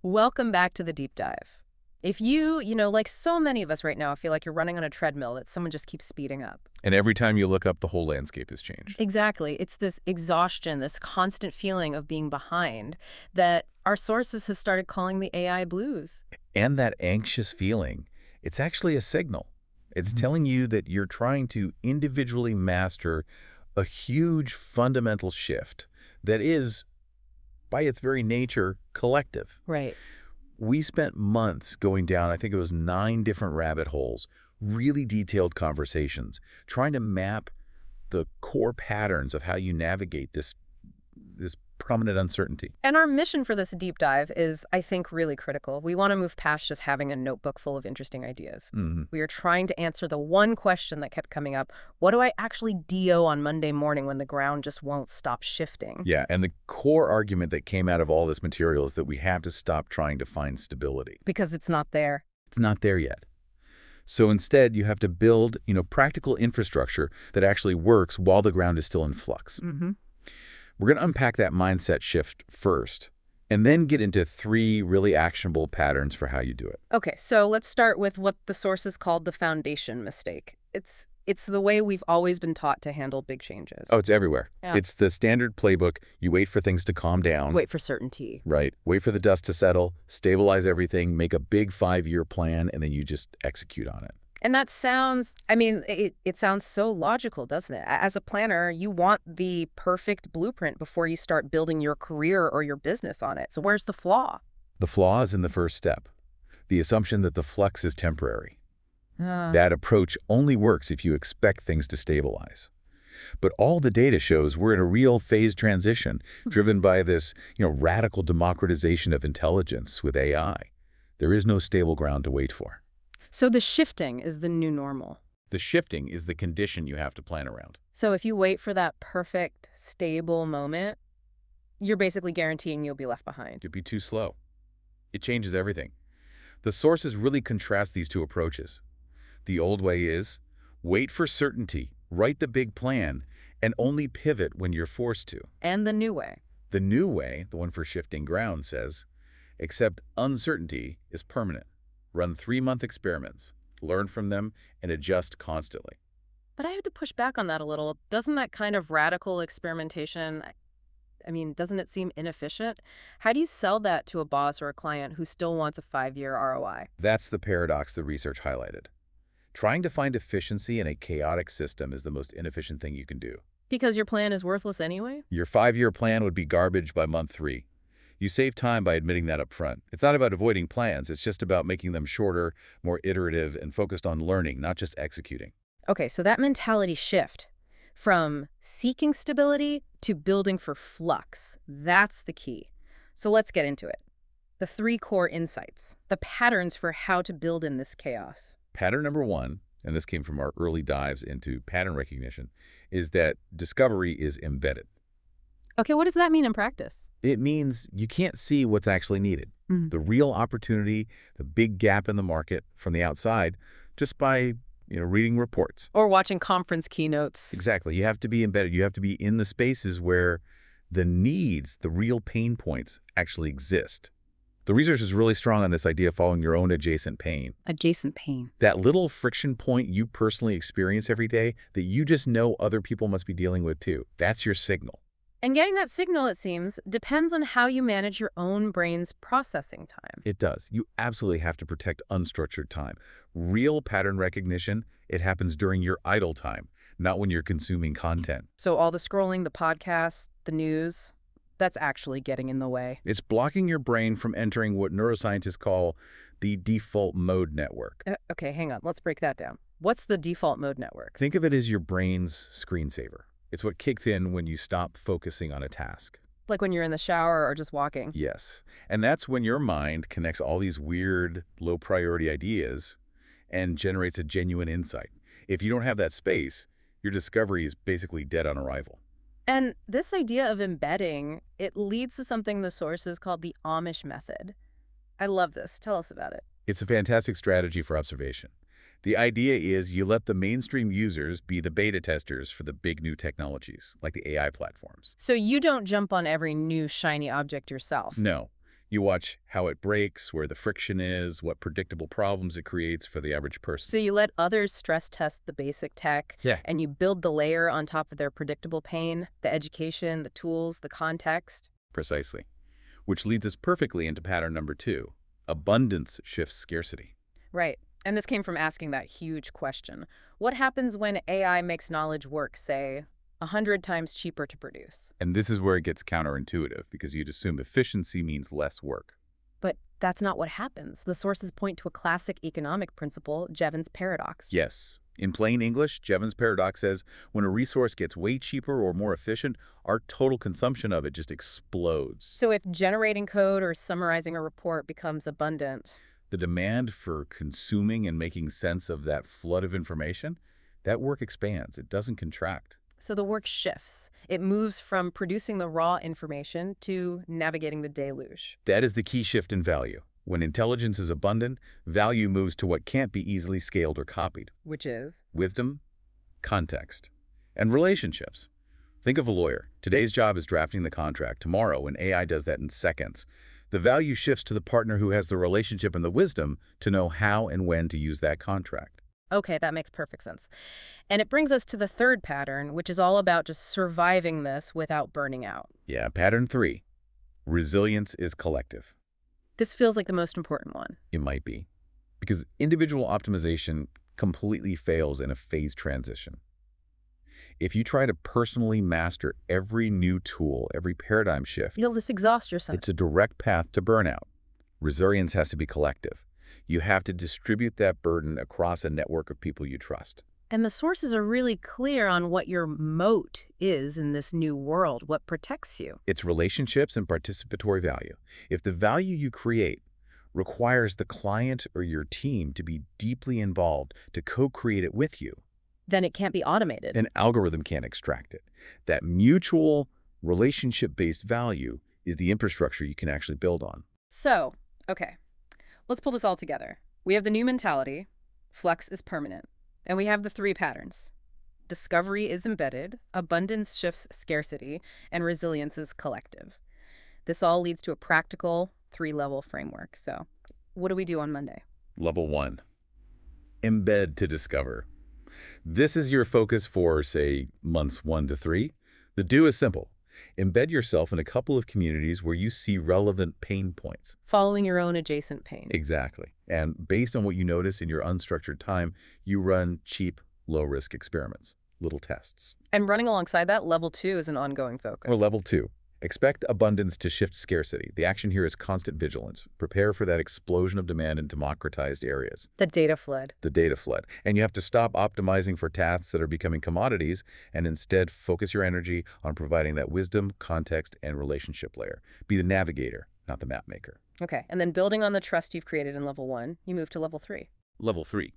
Welcome back to the deep dive. If like so many of us right now, feel like you're running on a treadmill that someone just keeps speeding up. And every time you look up, the whole landscape has changed. Exactly. It's this exhaustion, this constant feeling of being behind that our sources have started calling the AI blues. And that anxious feeling, it's actually a signal. It's telling you that you're trying to individually master a huge fundamental shift that is, by its very nature, collective. Right. We spent months going down, I think it was 9 different rabbit holes, really detailed conversations, trying to map the core patterns of how you navigate this prominent uncertainty. And our mission for this deep dive is, I think, really critical. We want to move past just having a notebook full of interesting ideas. We are trying to answer the one question that kept coming up. What do I actually DO on Monday morning when the ground just won't stop shifting? Yeah, and the core argument that came out of all this material is that we have to stop trying to find stability. Because it's not there. It's not there yet. So instead, you have to build, practical infrastructure that actually works while the ground is still in flux. We're going to unpack that mindset shift first, and then get into 3 really actionable patterns for how you do it. Okay, so let's start with what the sources called the foundation mistake. It's the way we've always been taught to handle big changes. Oh, it's everywhere. Yeah. It's the standard playbook. You wait for things to calm down. Wait for certainty. Right. Wait for the dust to settle, stabilize everything, make a big 5-year plan, and then you just execute on it. And that sounds, it sounds so logical, doesn't it? As a planner, you want the perfect blueprint before you start building your career or your business on it. So where's the flaw? The flaw is in the first step, the assumption that the flux is temporary. That approach only works if you expect things to stabilize. But all the data shows we're in a real phase transition driven by this, radical democratization of intelligence with AI. There is no stable ground to wait for. So the shifting is the new normal. The shifting is the condition you have to plan around. So if you wait for that perfect, stable moment, you're basically guaranteeing you'll be left behind. You'd be too slow. It changes everything. The sources really contrast these 2 approaches. The old way is, wait for certainty, write the big plan, and only pivot when you're forced to. And the new way. The new way, the one for shifting ground, says, accept uncertainty is permanent. Run 3-month experiments, learn from them, and adjust constantly. But I have to push back on that a little. Doesn't that kind of radical experimentation, doesn't it seem inefficient? How do you sell that to a boss or a client who still wants a 5-year ROI? That's the paradox the research highlighted. Trying to find efficiency in a chaotic system is the most inefficient thing you can do. Because your plan is worthless anyway? Your 5-year plan would be garbage by month 3. You save time by admitting that up front. It's not about avoiding plans. It's just about making them shorter, more iterative, and focused on learning, not just executing. Okay, so that mentality shift from seeking stability to building for flux, that's the key. So let's get into it. The 3 core insights, the patterns for how to build in this chaos. Pattern number 1, and this came from our early dives into pattern recognition, is that discovery is embedded. Okay, what does that mean in practice? It means you can't see what's actually needed. The real opportunity, the big gap in the market from the outside, just by, reading reports. Or watching conference keynotes. Exactly. You have to be embedded. You have to be in the spaces where the needs, the real pain points actually exist. The research is really strong on this idea of following your own adjacent pain. Adjacent pain. That little friction point you personally experience every day that you just know other people must be dealing with too. That's your signal. And getting that signal, it seems, depends on how you manage your own brain's processing time. It does. You absolutely have to protect unstructured time. Real pattern recognition, it happens during your idle time, not when you're consuming content. So all the scrolling, the podcasts, the news, that's actually getting in the way. It's blocking your brain from entering what neuroscientists call the default mode network. Okay, hang on. Let's break that down. What's the default mode network? Think of it as your brain's screensaver. It's what kicks in when you stop focusing on a task. Like when you're in the shower or just walking? Yes. And that's when your mind connects all these weird, low-priority ideas and generates a genuine insight. If you don't have that space, your discovery is basically dead on arrival. And this idea of embedding, it leads to something the sources called the Amish method. I love this. Tell us about it. It's a fantastic strategy for observation. The idea is you let the mainstream users be the beta testers for the big new technologies, like the AI platforms. So you don't jump on every new shiny object yourself. No. You watch how it breaks, where the friction is, what predictable problems it creates for the average person. So you let others stress test the basic tech, Yeah. and you build the layer on top of their predictable pain, the education, the tools, the context. Precisely. Which leads us perfectly into pattern number 2. Abundance shifts scarcity. Right. And this came from asking that huge question. What happens when AI makes knowledge work, say, 100 times cheaper to produce? And this is where it gets counterintuitive, because you'd assume efficiency means less work. But that's not what happens. The sources point to a classic economic principle, Jevons paradox. Yes. In plain English, Jevons paradox says when a resource gets way cheaper or more efficient, our total consumption of it just explodes. So if generating code or summarizing a report becomes abundant, the demand for consuming and making sense of that flood of information, that work expands. It doesn't contract. so the work shifts. It moves from producing the raw information to navigating the deluge. That is the key shift in value. When intelligence is abundant, value moves to what can't be easily scaled or copied. Which is? Wisdom, context, and relationships. Think of a lawyer. Today's job is drafting the contract. Tomorrow, when AI does that in seconds, the value shifts to the partner who has the relationship and the wisdom to know how and when to use that contract. Okay, that makes perfect sense. And it brings us to the third pattern, which is all about just surviving this without burning out. Yeah, pattern 3. Resilience is collective. This feels like the most important one. It might be. Because individual optimization completely fails in a phase transition. If you try to personally master every new tool, every paradigm shift, You'll just exhaust yourself. it's a direct path to burnout. Resilience has to be collective. You have to distribute that burden across a network of people you trust. And the sources are really clear on what your moat is in this new world, what protects you. It's relationships and participatory value. If the value you create requires the client or your team to be deeply involved, to co-create it with you, Then it can't be automated. an algorithm can't extract it. That mutual relationship-based value is the infrastructure you can actually build on. So, okay, let's pull this all together. We have the new mentality, flex is permanent, and we have the 3 patterns. Discovery is embedded, abundance shifts scarcity, and resilience is collective. This all leads to a practical 3-level framework. So, what do we do on Monday? Level 1, embed to discover. This is your focus for, say, months 1 to 3. The do is simple. Embed yourself in a couple of communities where you see relevant pain points. Following your own adjacent pain. Exactly. And based on what you notice in your unstructured time, you run cheap, low-risk experiments, little tests. And running alongside that, level 2 is an ongoing focus. Or level 2, expect abundance to shift scarcity. The action here is constant vigilance. Prepare for that explosion of demand in democratized areas. The data flood. The data flood. And you have to stop optimizing for tasks that are becoming commodities and instead focus your energy on providing that wisdom, context, and relationship layer. Be the navigator, not the map maker. Okay, and then building on the trust you've created in level 1, you move to level 3. Level 3,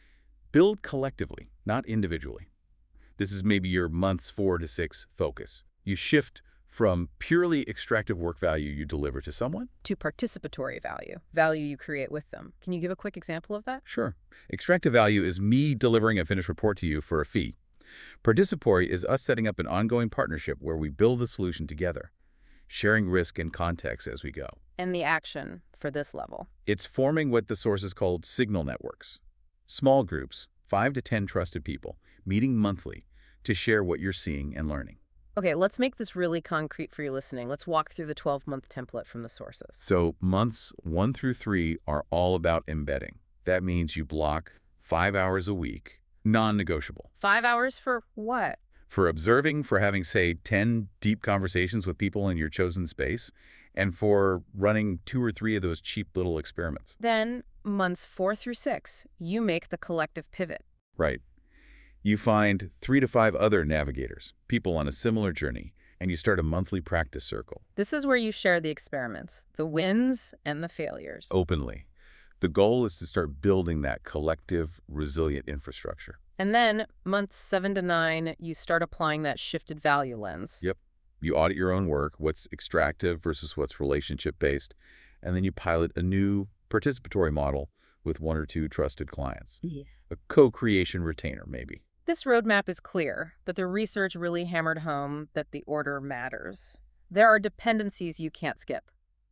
build collectively, not individually. This is maybe your months 4 to 6 focus. You shift from purely extractive work value you deliver to someone? To participatory value, value you create with them. Can you give a quick example of that? Sure. Extractive value is me delivering a finished report to you for a fee. Participatory is us setting up an ongoing partnership where we build the solution together, sharing risk and context as we go. And the action for this level. It's forming what the sources called signal networks. Small groups, 5 to 10 trusted people, meeting monthly to share what you're seeing and learning. Okay, let's make this really concrete for you listening. Let's walk through the 12-month template from the sources. So months 1 through 3 are all about embedding. That means you block 5 hours a week, non-negotiable. 5 hours for what? For observing, for having, say, 10 deep conversations with people in your chosen space, and for running 2 or 3 of those cheap little experiments. Then, months 4 through 6, you make the collective pivot. Right. You find 3 to 5 other navigators, people on a similar journey, and you start a monthly practice circle. This is where you share the experiments, the wins and the failures. Openly. The goal is to start building that collective, resilient infrastructure. And then, months 7 to 9, you start applying that shifted value lens. Yep. You audit your own work, what's extractive versus what's relationship-based, and then you pilot a new participatory model with 1 or 2 trusted clients. Yeah. A co-creation retainer, maybe. This roadmap is clear, but the research really hammered home that the order matters. There are dependencies you can't skip.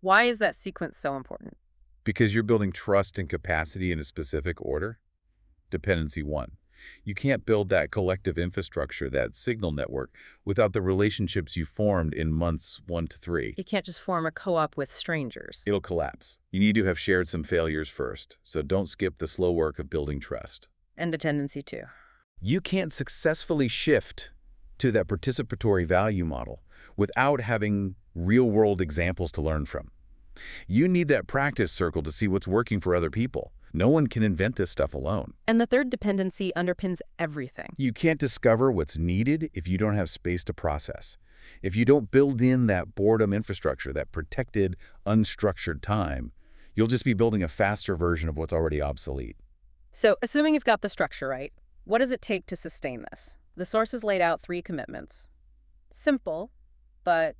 Why is that sequence so important? Because you're building trust and capacity in a specific order. Dependency 1. You can't build that collective infrastructure, that signal network, without the relationships you formed in months 1 to 3. You can't just form a co-op with strangers. It'll collapse. You need to have shared some failures first, so don't skip the slow work of building trust. And dependency 2. You can't successfully shift to that participatory value model without having real-world examples to learn from. You need that practice circle to see what's working for other people. No one can invent this stuff alone. And the third dependency underpins everything. You can't discover what's needed if you don't have space to process. If you don't build in that boredom infrastructure, that protected, unstructured time, you'll just be building a faster version of what's already obsolete. So, assuming you've got the structure right, what does it take to sustain this? The sources laid out 3 commitments. Simple, but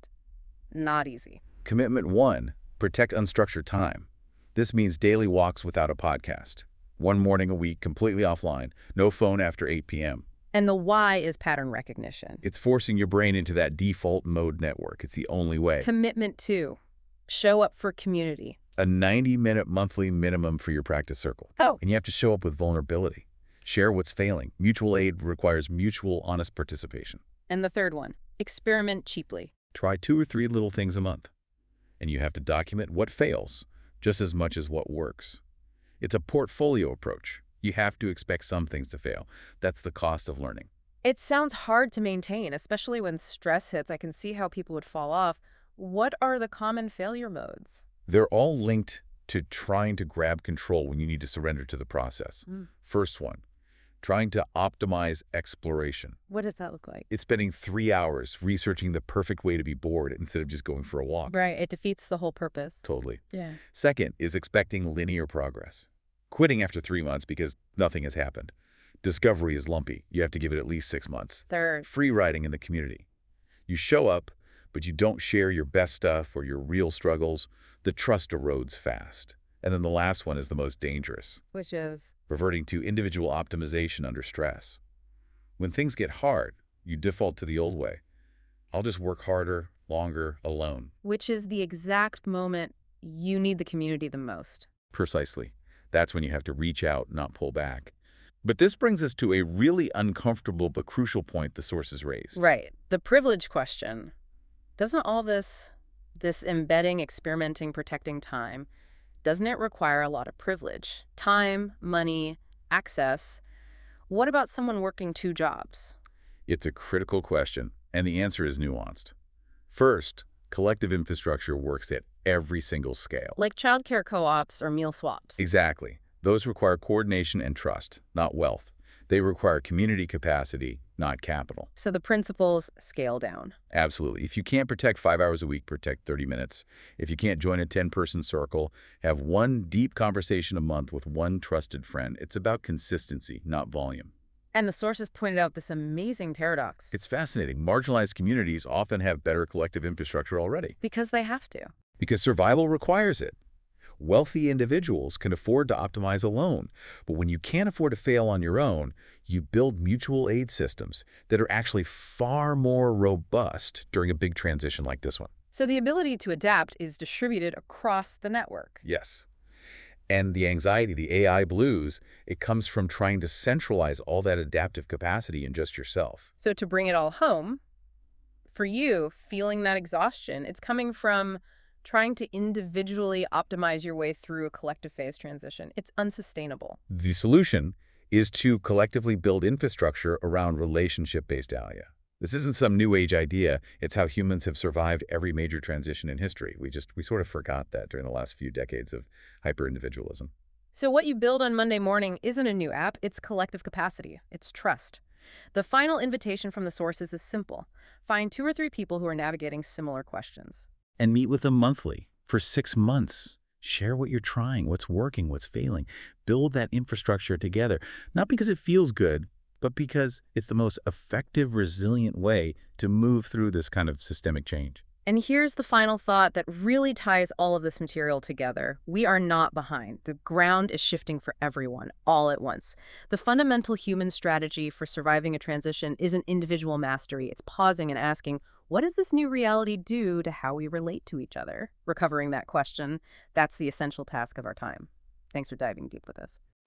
not easy. Commitment 1, protect unstructured time. This means daily walks without a podcast. 1 morning a week, completely offline. No phone after 8 p.m. And the why is pattern recognition. It's forcing your brain into that default mode network. It's the only way. Commitment 2, show up for community. A 90-minute monthly minimum for your practice circle. Oh. And you have to show up with vulnerability. Share what's failing. Mutual aid requires mutual, honest participation. And the third one, experiment cheaply. Try 2 or 3 little things a month. And you have to document what fails just as much as what works. It's a portfolio approach. You have to expect some things to fail. That's the cost of learning. It sounds hard to maintain, especially when stress hits. I can see how people would fall off. What are the common failure modes? They're all linked to trying to grab control when you need to surrender to the process. First one, trying to optimize exploration. What does that look like? It's spending 3 hours researching the perfect way to be bored instead of just going for a walk. Right, it defeats the whole purpose. Totally. Yeah. Second is expecting linear progress. Quitting after 3 months because nothing has happened. Discovery is lumpy. You have to give it at least 6 months. Third. Free riding in the community. You show up, but you don't share your best stuff or your real struggles. The trust erodes fast. And then the last one is the most dangerous. Which is? Reverting to individual optimization under stress. When things get hard, you default to the old way. I'll just work harder, longer, alone. Which is the exact moment you need the community the most. Precisely. That's when you have to reach out, not pull back. But this brings us to a really uncomfortable but crucial point the sources raised. Right. The privilege question. Doesn't all this embedding, experimenting, protecting time, doesn't it require a lot of privilege? Time, money, access. What about someone working 2 jobs? It's a critical question, and the answer is nuanced. First, collective infrastructure works at every single scale. Like childcare co-ops or meal swaps. Exactly. Those require coordination and trust, not wealth. They require community capacity, not capital. So the principles scale down. Absolutely. If you can't protect 5 hours a week, protect 30 minutes. If you can't join a 10-person circle, have 1 deep conversation a month with 1 trusted friend. It's about consistency, not volume. And the sources pointed out this amazing paradox. It's fascinating. Marginalized communities often have better collective infrastructure already. Because they have to. Because survival requires it. Wealthy individuals can afford to optimize alone, but when you can't afford to fail on your own, you build mutual aid systems that are actually far more robust during a big transition like this one. So the ability to adapt is distributed across the network. Yes. And the anxiety, the AI blues, it comes from trying to centralize all that adaptive capacity in just yourself. So to bring it all home, for you, feeling that exhaustion, it's coming from trying to individually optimize your way through a collective phase transition. It's unsustainable. The solution is to collectively build infrastructure around relationship-based value. This isn't some new age idea. It's how humans have survived every major transition in history. We sort of forgot that during the last few decades of hyper-individualism. So what you build on Monday morning isn't a new app. It's collective capacity. It's trust. The final invitation from the sources is simple. Find 2 or 3 people who are navigating similar questions. And meet with them monthly for 6 months. Share what you're trying, what's working, what's failing. Build that infrastructure together, not because it feels good, but because it's the most effective, resilient way to move through this kind of systemic change. And here's the final thought that really ties all of this material together. We are not behind. The ground is shifting for everyone, all at once. The fundamental human strategy for surviving a transition isn't individual mastery. It's pausing and asking, what does this new reality do to how we relate to each other? Recovering that question, that's the essential task of our time. Thanks for diving deep with us.